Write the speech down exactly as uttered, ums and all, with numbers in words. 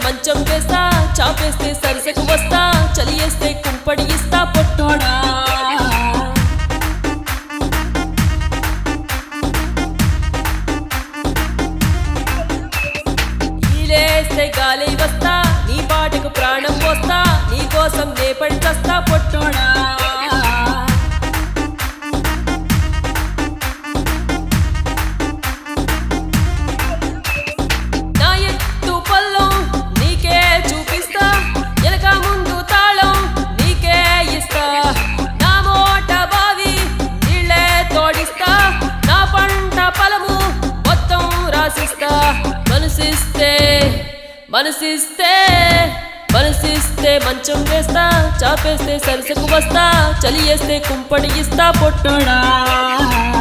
మంచం వేస్తా చాపేస్తే సరసకు వస్తా చలి వేస్తే కుంపడి ఇస్తా పొట్టోడా ఈలేస్తే గాలి వస్తా నీ పాటకు ప్రాణం పోస్తా నీ కోసం నే పడి చస్తా పొట్టోడా మనసిస్తే మనసిస్తే మనసిస్తే మంచం వేస్తా చాపేస్తే సరసకు వస్తా చలి వేస్తే కుంపడి ఇస్తా పొట్టోడా